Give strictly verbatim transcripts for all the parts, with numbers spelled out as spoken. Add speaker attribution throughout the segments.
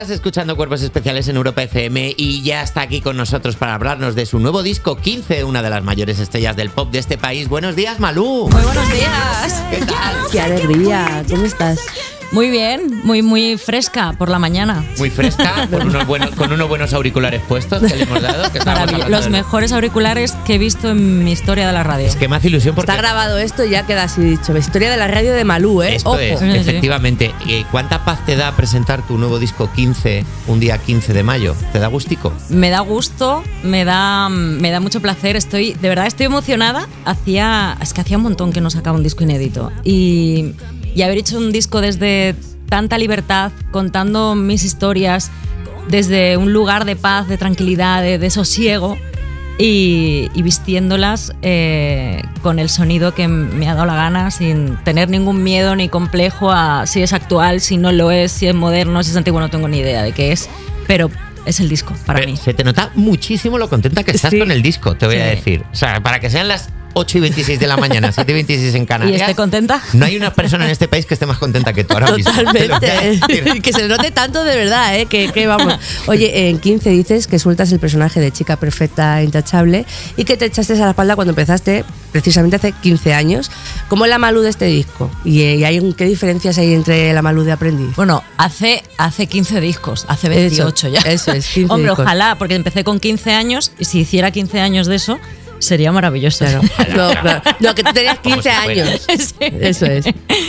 Speaker 1: Estás escuchando Cuerpos Especiales en Europa F M y ya está aquí con nosotros para hablarnos de su nuevo disco quince, una de las mayores estrellas del pop de este país. Buenos días, Malú.
Speaker 2: Muy buenos días.
Speaker 1: ¿Qué tal?
Speaker 3: Qué alegría, ¿cómo estás?
Speaker 2: Muy bien, muy muy fresca por la mañana.
Speaker 1: Muy fresca, con unos buenos, con unos buenos auriculares puestos que le hemos dado. Que
Speaker 2: Los mejores auriculares que he visto en mi historia de la radio.
Speaker 1: Es que me hace ilusión porque...
Speaker 3: Está grabado esto y ya queda así dicho. La historia de la radio de Malú, ¿eh?
Speaker 1: Esto
Speaker 3: Ojo.
Speaker 1: es,
Speaker 2: Sí, sí.
Speaker 1: efectivamente. ¿Cuánta paz te da presentar tu nuevo disco quince un día quince de mayo? ¿Te da gustico?
Speaker 2: Me da gusto, me da, me da mucho placer. Estoy, de verdad, estoy emocionada. Hacía, es que hacía un montón que no sacaba un disco inédito. Y, y haber hecho un disco desde tanta libertad, contando mis historias desde un lugar de paz, de tranquilidad, de, de sosiego y, y vistiéndolas eh, con el sonido que me ha dado la gana, sin tener ningún miedo ni complejo a si es actual, si no lo es, si es moderno, si es antiguo, no tengo ni idea de qué es, pero es el disco para
Speaker 1: Pero
Speaker 2: mí.
Speaker 1: se te nota muchísimo lo contenta que estás
Speaker 3: Sí.
Speaker 1: con el disco, te voy
Speaker 2: Sí.
Speaker 1: a decir. O sea, para que sean las ocho y veintiséis de la mañana, siete y veintiséis en
Speaker 2: ¿Y
Speaker 1: Canarias.
Speaker 2: esté contenta?
Speaker 1: No hay una persona en este país que esté más contenta que tú ahora mismo. Te lo voy a
Speaker 3: Totalmente.
Speaker 1: decir.
Speaker 3: Que se le note tanto de verdad, ¿eh? Que, que vamos. Oye, en quince dices que sueltas el personaje de chica perfecta, intachable, y que te echaste a la espalda cuando empezaste, precisamente hace quince años. ¿Cómo es la Malú de este disco? ¿Y, y hay un, qué diferencias hay entre la Malú de aprendiz?
Speaker 2: Bueno, hace, hace quince discos, hace veintiocho
Speaker 3: Eso,
Speaker 2: ya.
Speaker 3: eso es, quince
Speaker 2: Hombre,
Speaker 3: discos.
Speaker 2: ojalá, porque empecé con quince años y si hiciera quince años de eso, sería maravilloso.
Speaker 3: Claro. No, claro. No, que tú tenías quince
Speaker 1: Como si fuera.
Speaker 3: años.
Speaker 2: Sí.
Speaker 3: Eso es.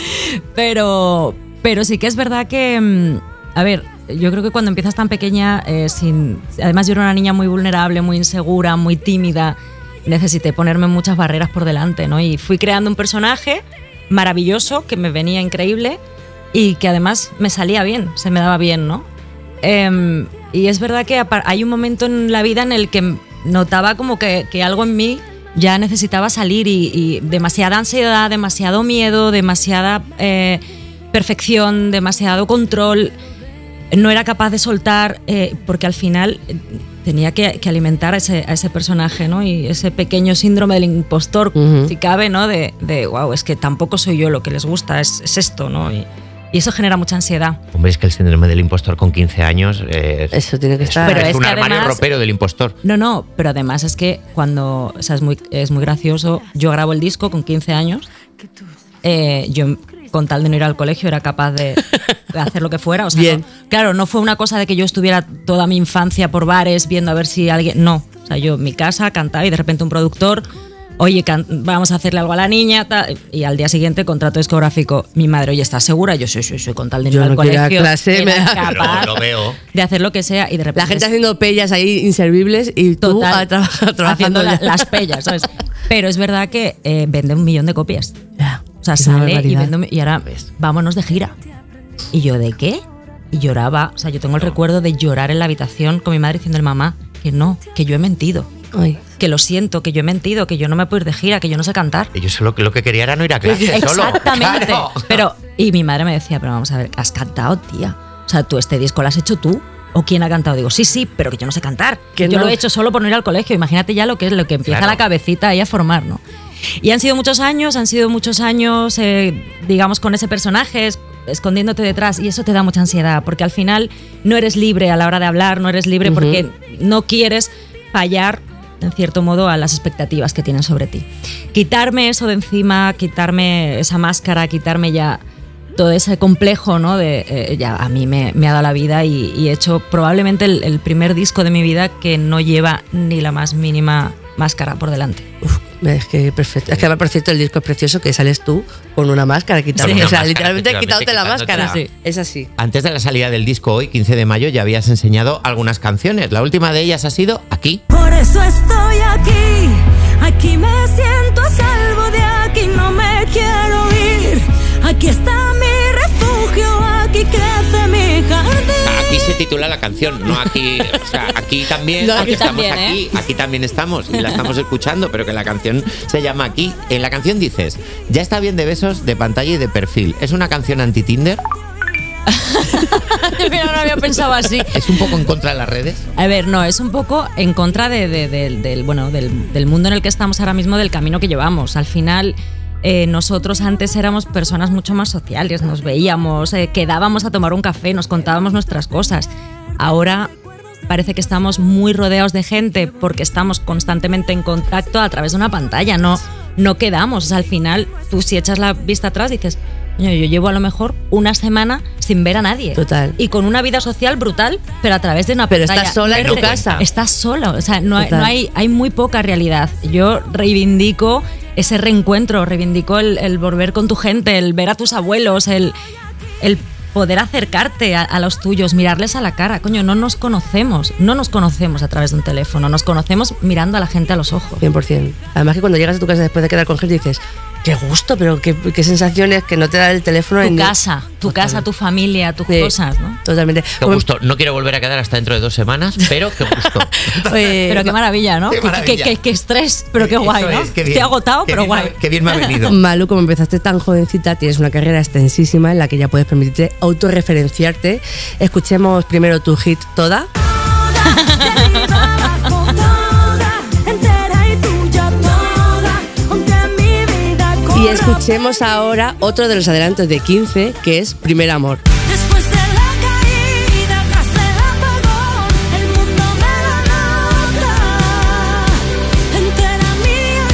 Speaker 2: Pero, pero sí que es verdad que, mm, a ver, yo creo que cuando empiezas tan pequeña, eh, sin, además yo era una niña muy vulnerable, muy insegura, muy tímida, necesité ponerme muchas barreras por delante, ¿no? Y fui creando un personaje maravilloso, que me venía increíble y que además me salía bien, se me daba bien, ¿no? Eh, y es verdad que hay un momento en la vida en el que notaba como que, que algo en mí ya necesitaba salir y, y demasiada ansiedad, demasiado miedo, demasiada eh, perfección, demasiado control. No era capaz de soltar eh, porque al final eh, tenía que, que alimentar a ese, a ese personaje, ¿no? Y ese pequeño síndrome del impostor,
Speaker 3: Ujú.
Speaker 2: si cabe, ¿no? De, de wow, es que tampoco soy yo lo que les gusta, es, es esto, ¿no? Y, y eso genera mucha ansiedad.
Speaker 1: Hombre, es que el síndrome del impostor con quince años eh, es,
Speaker 3: Eso tiene que
Speaker 1: es-
Speaker 3: estar.
Speaker 1: es
Speaker 2: Pero es
Speaker 1: un
Speaker 2: que
Speaker 1: armario
Speaker 2: además-
Speaker 1: ropero del impostor.
Speaker 2: No, no, pero además es que cuando, o sea, es muy, es muy gracioso, yo grabo el disco con quince años, eh, yo con tal de no ir al colegio era capaz de, de hacer lo que fuera, o sea,
Speaker 3: Bien.
Speaker 2: no- claro, no fue una cosa de que yo estuviera toda mi infancia por bares viendo a ver si alguien, no, o sea, yo en mi casa cantaba y de repente un productor, oye, can- vamos a hacerle algo a la niña, tal, y al día siguiente contrato discográfico, mi madre, oye, ¿estás segura? Yo soy, soy, soy con tal de no
Speaker 3: Yo
Speaker 2: ir al
Speaker 3: no quiero ir a
Speaker 2: colegio,
Speaker 3: clase,
Speaker 2: era
Speaker 3: me da-
Speaker 2: capaz
Speaker 1: Pero lo veo.
Speaker 2: de hacer lo que sea y de repente
Speaker 3: La gente haciendo pellas ahí inservibles y tú
Speaker 2: Total,
Speaker 3: a trabajar, trabajando
Speaker 2: haciendo la-
Speaker 3: ya.
Speaker 2: las pellas, ¿sabes? Pero es verdad que eh, vende un millón de copias.
Speaker 3: Ya,
Speaker 2: O sea,
Speaker 3: es una
Speaker 2: sale y
Speaker 3: barbaridad.
Speaker 2: vende un, y ahora vámonos de gira. ¿Y yo de qué? Y lloraba, o sea, yo tengo el recuerdo de llorar en la habitación con mi madre diciendo mamá que no, que yo he mentido,
Speaker 3: Ay.
Speaker 2: que lo siento, que yo he mentido, que yo no me puedo ir de gira, que yo no sé cantar.
Speaker 1: Yo solo lo que quería era no ir a clase solo.
Speaker 2: Exactamente.
Speaker 1: Claro.
Speaker 2: Pero, y mi madre me decía, pero vamos a ver, has cantado, tía. O sea, tú este disco lo has hecho tú. ¿O quién ha cantado? Digo, sí, sí, pero que yo no sé cantar.
Speaker 3: Que
Speaker 2: yo
Speaker 3: no.
Speaker 2: lo he hecho solo por no ir al colegio. Imagínate ya lo que es, lo que empieza
Speaker 1: Claro.
Speaker 2: la cabecita ahí a formar, ¿no? Y han sido muchos años, han sido muchos años, eh, digamos, con ese personaje, es- escondiéndote detrás, y eso te da mucha ansiedad, porque al final no eres libre a la hora de hablar, no eres libre
Speaker 3: Ujú.
Speaker 2: porque no quieres fallar, en cierto modo, a las expectativas que tienen sobre ti. Quitarme eso de encima, quitarme esa máscara, quitarme ya todo ese complejo, ¿no? De, eh, ya a mí me, me ha dado la vida y, y he hecho probablemente el, el primer disco de mi vida que no lleva ni la más mínima máscara por delante.
Speaker 3: Uf, es que perfecto. Es que por cierto el disco es precioso que sales tú con una máscara quitando.
Speaker 1: Sí.
Speaker 3: O sea,
Speaker 1: Una máscara,
Speaker 3: literalmente
Speaker 1: efectivamente,
Speaker 3: quitándote la
Speaker 1: quitándotela.
Speaker 3: máscara.
Speaker 2: Sí.
Speaker 3: Es así.
Speaker 1: Antes de la salida del disco hoy, quince de mayo, ya habías enseñado algunas canciones. La última de ellas ha sido Aquí.
Speaker 4: Por eso estoy aquí, aquí me siento a salvo, de aquí no me quiero ir. Aquí está mi refugio, aquí crece mi jardín.
Speaker 1: Aquí se titula la canción, no aquí. O sea, aquí también,
Speaker 3: No,
Speaker 1: porque
Speaker 2: aquí
Speaker 1: estamos
Speaker 2: también,
Speaker 1: aquí, aquí también estamos y la estamos escuchando, pero que la canción se llama Aquí. En la canción dices, ya está bien de besos, de pantalla y de perfil. ¿Es una canción anti-Tinder?
Speaker 2: Mira, no lo había pensado así.
Speaker 1: ¿Es un poco en contra de las redes?
Speaker 2: A ver, no, es un poco en contra de, de- de- del, bueno, del, del mundo en el que estamos ahora mismo, del camino que llevamos. Al final, Eh, nosotros antes éramos personas mucho más sociales, nos veíamos, eh, quedábamos a tomar un café, nos contábamos nuestras cosas. Ahora parece que estamos muy rodeados de gente porque estamos constantemente en contacto a través de una pantalla, no, no quedamos. O sea, al final, tú si echas la vista atrás dices, yo llevo a lo mejor una semana sin ver a nadie.
Speaker 3: Total.
Speaker 2: Y con una vida social brutal, pero a través de una
Speaker 3: pero
Speaker 2: pantalla.
Speaker 3: Pero estás sola en tu
Speaker 2: Verte,
Speaker 3: casa.
Speaker 2: Estás sola, o sea, no, hay, no hay, hay muy poca realidad. Yo reivindico ese reencuentro, reivindico el, el volver con tu gente, el ver a tus abuelos, el, el poder acercarte a, a los tuyos, mirarles a la cara. Coño, no nos conocemos, no nos conocemos a través de un teléfono, nos conocemos mirando a la gente a los ojos.
Speaker 3: cien por ciento. Además que cuando llegas a tu casa después de quedar con gente dices, qué gusto, pero qué, qué sensaciones que no te da el teléfono.
Speaker 2: Tu
Speaker 3: en
Speaker 2: casa, tu
Speaker 3: Totalmente.
Speaker 2: casa, tu familia, tus
Speaker 3: Sí,
Speaker 2: cosas, ¿no?
Speaker 3: Totalmente.
Speaker 1: Qué gusto. No quiero volver a quedar hasta dentro de dos semanas, pero qué gusto.
Speaker 3: Oye,
Speaker 2: Pero qué maravilla, ¿no?
Speaker 1: Qué
Speaker 2: Qué,
Speaker 1: maravilla.
Speaker 2: qué- qué- qué estrés, pero qué
Speaker 1: Eso
Speaker 2: guay, ¿no?
Speaker 1: es, qué bien.
Speaker 2: Estoy agotado,
Speaker 1: Qué
Speaker 2: pero
Speaker 1: bien me ha-
Speaker 2: guay.
Speaker 1: Qué bien me ha venido.
Speaker 3: Malu, como empezaste tan jovencita, tienes una carrera extensísima en la que ya puedes permitirte autorreferenciarte. Escuchemos primero tu hit Toda. Y escuchemos ahora otro de los adelantos de quince, que es Primer Amor.
Speaker 4: Después de la caída, tras el apagón, el mundo me da nota, entera mía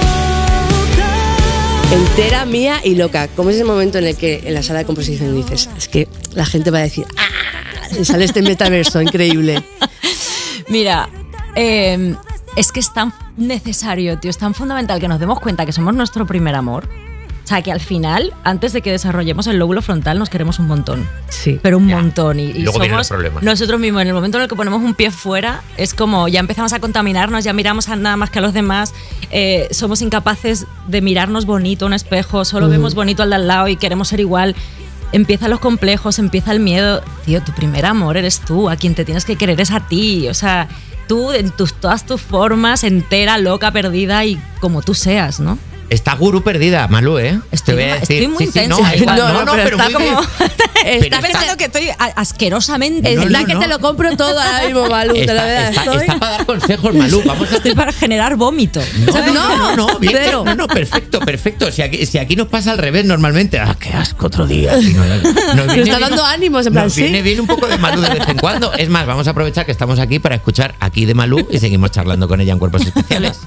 Speaker 4: y loca.
Speaker 3: Entera, mía y loca. ¿Cómo es ese momento en el que en la sala de composición dices, es que la gente va a decir, ¡ah! Y sale este metaverso increíble.
Speaker 2: Mira, eh, es que es tan necesario, tío, es tan fundamental que nos demos cuenta que somos nuestro primer amor. O sea, que al final, antes de que desarrollemos el lóbulo frontal, nos queremos un montón.
Speaker 3: Sí.
Speaker 2: Pero un
Speaker 1: Ya.
Speaker 2: montón. Y, y
Speaker 1: Luego vienen los
Speaker 2: somos
Speaker 1: problemas.
Speaker 2: nosotros mismos. En el momento en el que ponemos un pie fuera, es como ya empezamos a contaminarnos, ya miramos a nada más que a los demás. Eh, somos incapaces de mirarnos bonito a un espejo, solo
Speaker 3: Mm.
Speaker 2: vemos bonito al de al lado y queremos ser igual. Empiezan los complejos, empieza el miedo. Tío, tu primer amor eres tú, a quien te tienes que querer es a ti. O sea, tú en tus, todas tus formas, entera, loca, perdida y como tú seas, ¿no?
Speaker 1: Está gurú perdida, Malú, ¿eh?
Speaker 2: Estoy,
Speaker 1: Te voy a decir.
Speaker 2: estoy muy
Speaker 1: Sí, sí,
Speaker 2: intensa.
Speaker 1: no,
Speaker 2: igual.
Speaker 1: no, no, pero
Speaker 2: está
Speaker 1: muy
Speaker 2: como...
Speaker 1: bien.
Speaker 2: está
Speaker 1: Pero
Speaker 2: pensando
Speaker 1: está-
Speaker 2: que estoy a- asquerosamente...
Speaker 3: Es
Speaker 1: No,
Speaker 3: la
Speaker 1: no,
Speaker 3: que
Speaker 1: no.
Speaker 3: te lo compro todo ahora mismo, Malu. Te lo
Speaker 1: Está,
Speaker 3: voy a
Speaker 1: está-
Speaker 3: estoy-
Speaker 1: está para dar consejos, Malú. Vamos a
Speaker 2: Estoy para generar vómito.
Speaker 1: No,
Speaker 2: ¿sabes?
Speaker 1: no, no, no, bien,
Speaker 3: Cero.
Speaker 1: no, no, perfecto, perfecto. Si aquí, si aquí nos pasa al revés normalmente, ah, qué asco otro día. Y no- nos viene
Speaker 3: está
Speaker 1: bien-
Speaker 3: dando ánimos, en plan,
Speaker 1: Nos
Speaker 3: sí.
Speaker 1: viene bien un poco de Malú de vez en cuando. Es más, vamos a aprovechar que estamos aquí para escuchar aquí de Malú y seguimos charlando con ella en Cuerpos Especiales.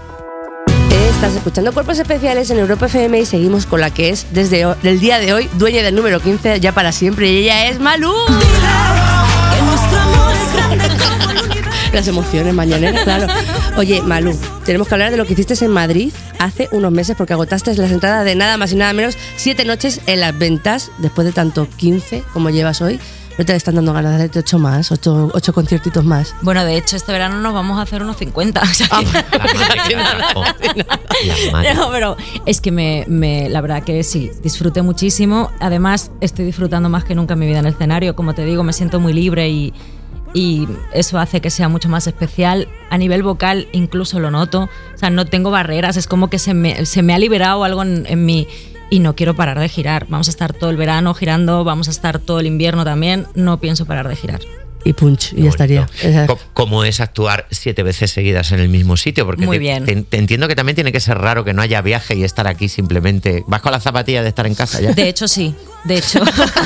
Speaker 3: Estás escuchando Cuerpos Especiales en Europa F M y seguimos con la que es desde ho- el día de hoy dueña del número quince ya para siempre, y ella es Malú.
Speaker 4: Que nuestro amor es grande como el universo.
Speaker 3: Las emociones mañaneras, claro. Oye, Malú, tenemos que hablar de lo que hiciste en Madrid hace unos meses, porque agotaste las entradas de nada más y nada menos siete noches en las ventas. Después de tanto quince como llevas hoy, no te están dando ganas de hacerte ocho más, ocho, ocho conciertitos más.
Speaker 2: Bueno, de hecho, este verano nos vamos a hacer unos cincuenta. O sea,
Speaker 3: Ah,
Speaker 1: La madre que me trajo. La madre.
Speaker 2: no, pero es que me, me- la verdad que sí, disfruté muchísimo. Además, estoy disfrutando más que nunca mi vida en el escenario. Como te digo, me siento muy libre y, y eso hace que sea mucho más especial. A nivel vocal incluso lo noto. O sea, no tengo barreras, es como que se me, se me ha liberado algo en, en mí. Y no quiero parar de girar. Vamos a estar todo el verano girando, vamos a estar todo el invierno también. No pienso parar de girar.
Speaker 3: Y punch, y
Speaker 1: Qué
Speaker 3: ya estaría.
Speaker 1: bonito.
Speaker 3: Esa-
Speaker 1: Co- ¿Cómo es actuar siete veces seguidas en el mismo sitio? Porque
Speaker 2: Muy
Speaker 1: te,
Speaker 2: bien.
Speaker 1: Te, te entiendo que también tiene que ser raro que no haya viaje y estar aquí simplemente. ¿Vas con las zapatillas de estar en casa ya?
Speaker 2: De hecho, sí. De hecho.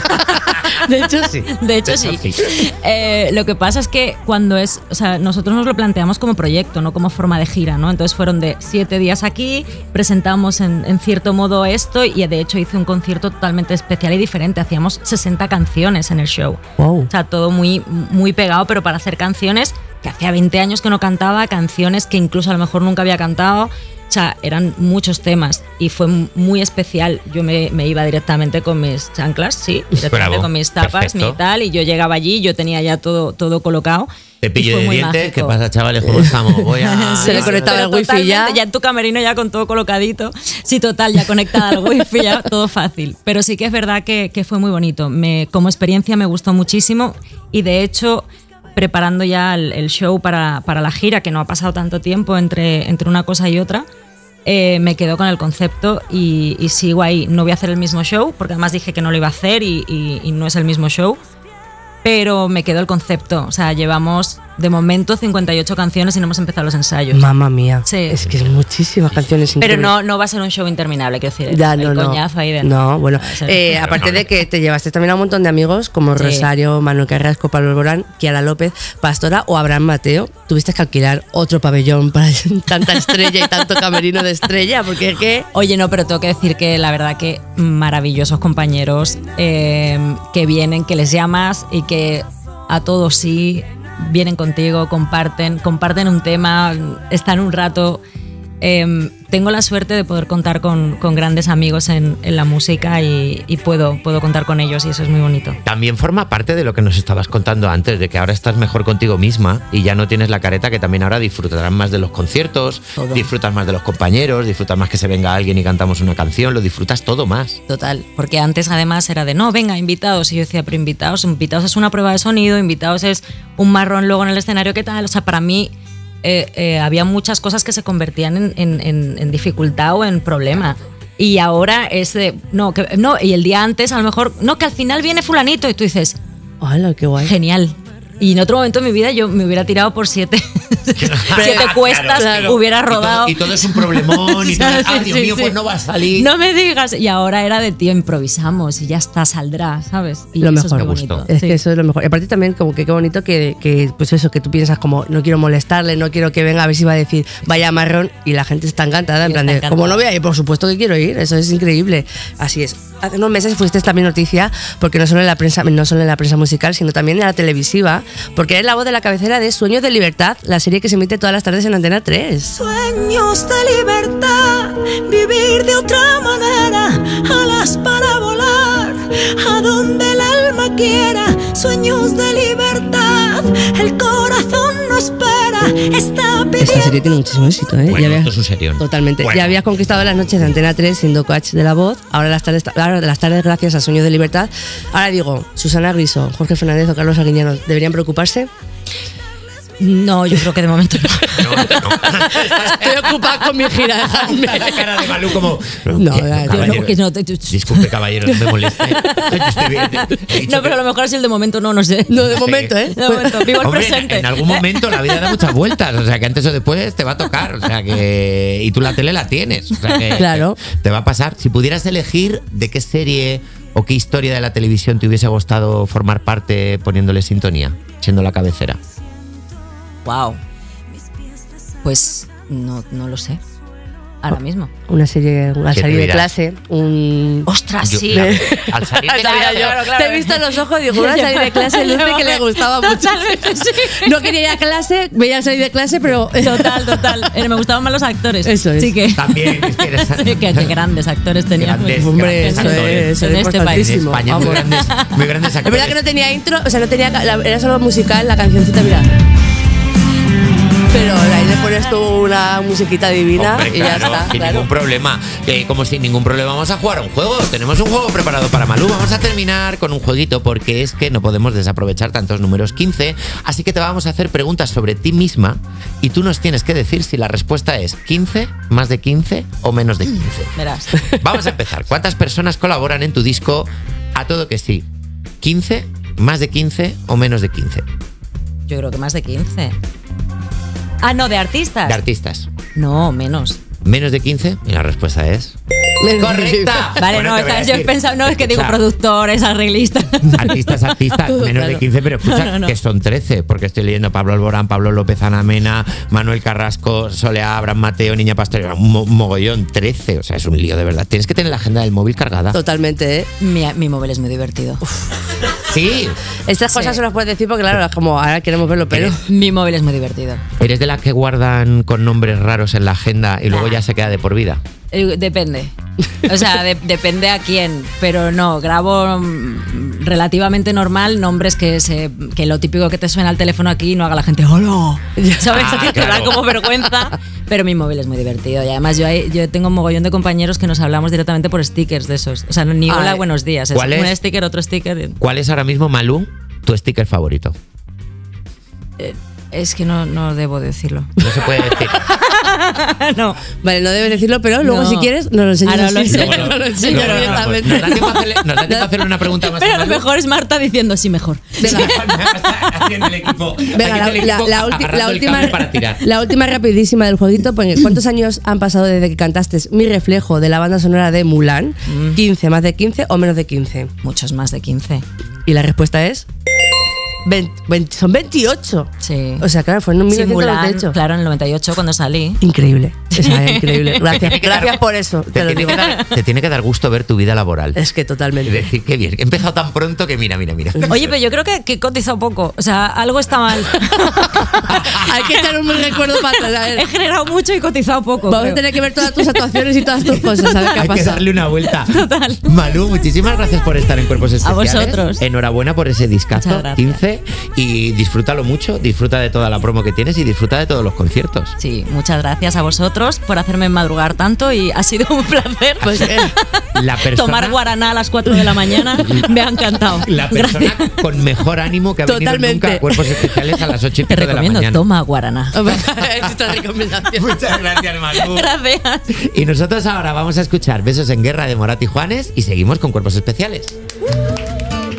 Speaker 3: De hecho, sí.
Speaker 2: De hecho, sí. Eh, lo que pasa es que cuando es, o sea, nosotros nos lo planteamos como proyecto, no como forma de gira, ¿no? Entonces fueron de siete días aquí, presentamos en, en cierto modo esto y de hecho hice un concierto totalmente especial y diferente. Hacíamos sesenta canciones en el show.
Speaker 3: Wow.
Speaker 2: O sea, todo muy, muy pegado, pero para hacer canciones que hacía veinte años que no cantaba, canciones que incluso a lo mejor nunca había cantado. O sea, eran muchos temas y fue muy especial. Yo me, me iba directamente con mis chanclas, sí, directamente
Speaker 1: Bravo,
Speaker 2: con mis tapas,
Speaker 1: perfecto.
Speaker 2: mi tal, y yo llegaba allí, yo tenía ya todo, todo colocado.
Speaker 1: Te
Speaker 2: y
Speaker 1: pillo
Speaker 2: fue
Speaker 1: de
Speaker 2: muy
Speaker 1: dientes.
Speaker 2: mágico.
Speaker 1: ¿Qué pasa, chavales? ¿Cómo estamos? Voy a.
Speaker 3: Se le conectaba
Speaker 2: Pero
Speaker 3: el wifi
Speaker 2: totalmente,
Speaker 3: ya.
Speaker 2: Ya en tu camerino ya con todo colocadito. Sí, total, ya conectada al wifi, ya todo fácil. Pero sí que es verdad que, que fue muy bonito. Me, como experiencia me gustó muchísimo y de hecho, preparando ya el, el show para, para la gira, que no ha pasado tanto tiempo entre, entre una cosa y otra, eh, me quedo con el concepto y, y sigo ahí. No voy a hacer el mismo show, porque además dije que no lo iba a hacer y, y, y no es el mismo show. pero me quedó el concepto. O sea, llevamos de momento cincuenta y ocho canciones y no hemos empezado los ensayos.
Speaker 3: Mamma mía.
Speaker 2: Sí.
Speaker 3: Es que son muchísimas canciones
Speaker 2: Pero
Speaker 3: increíbles.
Speaker 2: no, no va a ser un show interminable, quiero decir.
Speaker 3: Ya,
Speaker 2: el
Speaker 3: no, no.
Speaker 2: coñazo ahí de...
Speaker 3: No, bueno.
Speaker 2: Va a ser-
Speaker 3: Eh,
Speaker 1: Pero
Speaker 3: aparte
Speaker 1: no,
Speaker 3: de que te llevaste también a un montón de amigos como
Speaker 2: Sí.
Speaker 3: Rosario, Manuel Carrasco, Pablo Alborán, Kiara López, Pastora o Abraham Mateo. Tuviste que alquilar otro pabellón para tanta estrella y tanto camerino de estrella, porque es que...
Speaker 2: Oye, no, pero tengo que decir que la verdad que maravillosos compañeros eh, que vienen, que les llamas y que a todos sí vienen contigo, comparten, comparten un tema, están un rato. Eh, tengo la suerte de poder contar con, con grandes amigos en, en la música y, y puedo, puedo contar con ellos y eso es muy bonito.
Speaker 1: También forma parte de lo que nos estabas contando antes, de que ahora estás mejor contigo misma y ya no tienes la careta, que también ahora disfrutarás más de los conciertos,
Speaker 2: Todo.
Speaker 1: disfrutas más de los compañeros, disfrutas más que se venga alguien y cantamos una canción, lo disfrutas todo más.
Speaker 2: Total, porque antes además era de no, venga, invitados. Y yo decía, pero invitados, invitados es una prueba de sonido, invitados es un marrón luego en el escenario, ¿qué tal? O sea, para mí eh, eh, había muchas cosas que se convertían en, en, en, en dificultad o en problema. Y ahora es de, no, que, no, y el día antes a lo mejor, no, que al final viene fulanito y tú dices,
Speaker 3: ¡Hala, qué guay!
Speaker 2: genial. Y en otro momento de mi vida yo me hubiera tirado por siete, siete cuestas,
Speaker 3: claro.
Speaker 2: hubiera
Speaker 1: Y todo-
Speaker 2: rodado.
Speaker 1: Y todo, es un problemón. Y todo,
Speaker 2: Sí,
Speaker 1: ah, Dios
Speaker 2: sí,
Speaker 1: mío,
Speaker 2: sí.
Speaker 1: pues no va a salir.
Speaker 2: No me digas. Y ahora era de tío, improvisamos y ya está, saldrá, ¿sabes? Y
Speaker 3: Lo
Speaker 2: eso
Speaker 3: mejor.
Speaker 2: es muy
Speaker 1: Me gustó.
Speaker 2: bonito.
Speaker 3: Es
Speaker 2: Sí.
Speaker 3: que eso es lo mejor. Y aparte también como que qué bonito que, que, pues eso, que tú piensas como no quiero molestarle, no quiero que venga a ver si va a decir vaya marrón y la gente está encantada, en
Speaker 2: Sí,
Speaker 3: plan
Speaker 2: está
Speaker 3: de,
Speaker 2: encantada.
Speaker 3: como no voy a ir, por supuesto que quiero ir, eso es increíble. Así es. Hace unos meses fuiste también noticia porque no solo en la prensa, no solo en la prensa musical, sino también en la televisiva, porque eres la voz de la cabecera de Sueños de Libertad, la serie que se emite todas las tardes en Antena tres.
Speaker 4: Sueños de libertad, vivir de otra manera, alas para volar, a donde el alma quiera. Sueños de libertad, el corazón no espera, está pidiendo.
Speaker 3: Esta serie tiene muchísimo éxito, ¿eh?
Speaker 1: Bueno,
Speaker 3: Ya había-
Speaker 1: esto es un serión.
Speaker 3: Totalmente.
Speaker 1: Bueno.
Speaker 3: Ya habías conquistado las noches de Antena tres siendo coach de la voz. Ahora las tardes, ahora las tardes gracias a Sueños de Libertad. Ahora digo, Susana Griso, Jorge Fernández o Carlos Arguiñano, ¿deberían preocuparse?
Speaker 2: No, yo creo que de momento no.
Speaker 1: No, no.
Speaker 3: Estoy ocupada con mi gira, dejadme.
Speaker 1: La cara de Malú como...
Speaker 3: No,
Speaker 1: ¿qué?
Speaker 3: ya,
Speaker 1: Caballero.
Speaker 2: no, que no, te-
Speaker 1: Disculpe, caballero, no me moleste. Yo estoy bien. He dicho
Speaker 2: No, pero a
Speaker 1: que-
Speaker 2: lo mejor es el de momento no, no sé.
Speaker 3: No, de
Speaker 1: Sí.
Speaker 3: momento, ¿eh?
Speaker 2: De momento, vivo el
Speaker 1: Hombre,
Speaker 2: presente.
Speaker 1: en algún momento la vida da muchas vueltas, o sea que antes o después te va a tocar, o sea que y tú la tele la tienes, o sea que
Speaker 3: Claro.
Speaker 1: te va a pasar. Si pudieras elegir de qué serie o qué historia de la televisión te hubiese gustado formar parte poniéndole sintonía, siendo la cabecera.
Speaker 2: Wow. Pues no, no lo sé. Ahora mismo.
Speaker 3: Una serie, al
Speaker 1: ¿Qué
Speaker 3: salir
Speaker 1: te
Speaker 3: de
Speaker 1: dirás?
Speaker 3: clase, un...
Speaker 2: ¡Ostras,
Speaker 1: Yo-
Speaker 2: sí!
Speaker 1: la- al salir de
Speaker 3: Sabía
Speaker 1: clase-
Speaker 3: yo.
Speaker 2: claro, claro.
Speaker 3: Te he visto en los ojos y digo, una salir de clase, Luce que le gustaba mucho.
Speaker 2: Totalmente, sí.
Speaker 3: No quería ir a clase, veía salir de clase, pero...
Speaker 2: Total, total. Eh, Me gustaban más los actores.
Speaker 3: Eso es.
Speaker 2: Sí que,
Speaker 1: También, es que eres-
Speaker 2: sí, que, que grandes actores teníamos.
Speaker 1: Grandes,
Speaker 3: Hombre,
Speaker 1: grandes
Speaker 3: eso
Speaker 1: actores.
Speaker 3: es, eso
Speaker 2: En
Speaker 3: es
Speaker 2: este país.
Speaker 1: En
Speaker 3: importantísimo.
Speaker 1: España muy
Speaker 3: Vamos.
Speaker 1: grandes, muy grandes
Speaker 3: Es
Speaker 1: actores.
Speaker 3: verdad que no tenía intro, o sea, no tenía, la- era solo musical la cancioncita, mira. Pero ahí le pones tú una musiquita divina
Speaker 1: Hombre,
Speaker 3: y ya
Speaker 1: claro,
Speaker 3: está.
Speaker 1: sin
Speaker 3: Claro.
Speaker 1: ningún problema. Eh, como sin ningún problema vamos a jugar a un juego. Tenemos un juego preparado para Malú. Vamos a terminar con un jueguito porque es que no podemos desaprovechar tantos números quince. Así que te vamos a hacer preguntas sobre ti misma y tú nos tienes que decir si la respuesta es quince, más de quince o menos de quince.
Speaker 2: Verás.
Speaker 1: Vamos a empezar. ¿Cuántas personas colaboran en tu disco? A todo que sí. ¿quince, más de quince o menos de quince?
Speaker 2: Yo creo que más de quince. Ah, no, de artistas.
Speaker 1: De artistas.
Speaker 2: No, menos.
Speaker 1: ¿Menos de quince? Y la respuesta es... ¡Correcta!
Speaker 2: Vale,
Speaker 1: Bueno,
Speaker 2: no,
Speaker 1: te voy a
Speaker 2: esta- yo he
Speaker 1: decir.
Speaker 2: pensado, no, es que digo
Speaker 1: O sea,
Speaker 2: productores, arreglistas.
Speaker 1: Artistas, artistas,
Speaker 3: Todo
Speaker 1: menos de
Speaker 3: claro.
Speaker 1: quince, pero escucha
Speaker 2: No, no, no.
Speaker 1: que son trece, porque estoy leyendo Pablo Alborán, Pablo López Anamena, Manuel Carrasco, Soleá, Abraham Mateo, Niña Pastor, un mo- mogollón, trece, o sea, es un lío de verdad. Tienes que tener la agenda del móvil cargada.
Speaker 3: Totalmente, ¿eh?
Speaker 2: Mi, mi móvil es muy divertido.
Speaker 1: Sí,
Speaker 3: Estas
Speaker 2: Sí.
Speaker 3: cosas se las puedes decir porque, claro, es como ahora queremos verlo, pero...
Speaker 1: Eres-
Speaker 2: Mi móvil es muy divertido.
Speaker 1: eres de las que guardan con nombres raros en la agenda y luego ya se queda de por vida.
Speaker 2: Eh, Depende. O sea, de- depende a quién. Pero no, grabo mm, relativamente normal nombres que se que lo típico que te suena al teléfono aquí y no haga la gente ¡hola! ¿Sabes?
Speaker 1: Ah,
Speaker 2: que te da
Speaker 1: claro.
Speaker 2: como vergüenza. Pero mi móvil es muy divertido. Y además yo, hay- yo tengo un mogollón de compañeros que nos hablamos directamente por stickers de esos. O sea, ni hola,
Speaker 3: Ay.
Speaker 2: buenos días. Es
Speaker 1: ¿Cuál es?
Speaker 2: un sticker, otro sticker.
Speaker 1: ¿Cuál es ahora mismo, Malú, tu sticker favorito?
Speaker 2: Es que no, no debo decirlo.
Speaker 1: No se puede decir.
Speaker 2: no.
Speaker 3: Vale, no debes decirlo, pero luego
Speaker 2: No.
Speaker 3: si quieres nos lo enseñas.
Speaker 2: Ahora lo
Speaker 3: así.
Speaker 2: enseño.
Speaker 3: Nos lo enseño
Speaker 1: Luego, luego,
Speaker 3: directamente.
Speaker 1: nos da tiempo a hacerle, nos da tiempo a hacerle una pregunta más.
Speaker 2: Pero
Speaker 1: a
Speaker 2: a lo
Speaker 1: Manu.
Speaker 2: mejor es Marta diciendo sí, mejor.
Speaker 3: Venga.
Speaker 1: Aquí en el equipo.
Speaker 3: Venga,
Speaker 1: aquí en
Speaker 3: la,
Speaker 1: el equipo
Speaker 3: la- la ulti-
Speaker 1: agarrando
Speaker 3: la
Speaker 1: el
Speaker 3: última,
Speaker 1: cable para tirar.
Speaker 3: la última rapidísima del jueguito. Porque ¿cuántos años han pasado desde que cantaste Mi reflejo de la banda sonora de Mulan?
Speaker 2: Mm.
Speaker 3: ¿quince, más de quince o menos de quince?
Speaker 2: Muchos más de quince.
Speaker 3: Y la respuesta es... veinte, veinte, son veintiocho.
Speaker 2: Sí.
Speaker 3: O sea, claro, fue en
Speaker 2: Sí,
Speaker 3: mil novecientos
Speaker 2: Mulan,
Speaker 3: noventa y ocho.
Speaker 2: claro, en el noventa y ocho cuando salí.
Speaker 3: Increíble. O sea, increíble. Gracias,
Speaker 1: Te tiene que dar-
Speaker 3: gracias por eso.
Speaker 1: Te
Speaker 3: Te lo
Speaker 1: tiene,
Speaker 3: digo.
Speaker 1: que dar, te tiene que dar gusto ver tu vida laboral.
Speaker 3: Es que
Speaker 1: Y
Speaker 3: totalmente.
Speaker 1: decir, qué bien, he empezado tan pronto que mira, mira, mira.
Speaker 2: Oye, pero yo creo que, que he cotizado poco. O sea, algo está mal.
Speaker 3: Hay que echar un buen recuerdo para atrás. A ver.
Speaker 2: He generado mucho y cotizado poco.
Speaker 3: Vamos a
Speaker 2: creo.
Speaker 3: tener que ver todas tus actuaciones y todas tus cosas, a ver qué ha
Speaker 1: Hay que
Speaker 3: pasado.
Speaker 1: darle una vuelta.
Speaker 2: Total.
Speaker 1: Malú, muchísimas gracias por estar en Cuerpos Especiales.
Speaker 2: vosotros.
Speaker 1: Enhorabuena por ese discazo,
Speaker 2: Muchas gracias.
Speaker 1: quince. Y disfrútalo mucho, disfruta de toda la promo que tienes y disfruta de todos los conciertos.
Speaker 2: Sí, muchas gracias a vosotros por hacerme madrugar tanto y ha sido un placer.
Speaker 3: Pues, eh,
Speaker 1: La persona,
Speaker 2: Tomar guaraná a las cuatro de la mañana me ha encantado.
Speaker 1: la persona con mejor ánimo que ha venido
Speaker 3: Totalmente.
Speaker 1: nunca a Cuerpos Especiales a las ocho y
Speaker 2: Te
Speaker 1: pico de la
Speaker 2: recomiendo,
Speaker 1: mañana.
Speaker 2: toma guaraná.
Speaker 3: esta recomendación.
Speaker 1: Muchas gracias, Malú.
Speaker 2: Gracias.
Speaker 1: Y nosotros ahora vamos a escuchar Besos en Guerra de Morat y Juanes y seguimos con Cuerpos Especiales.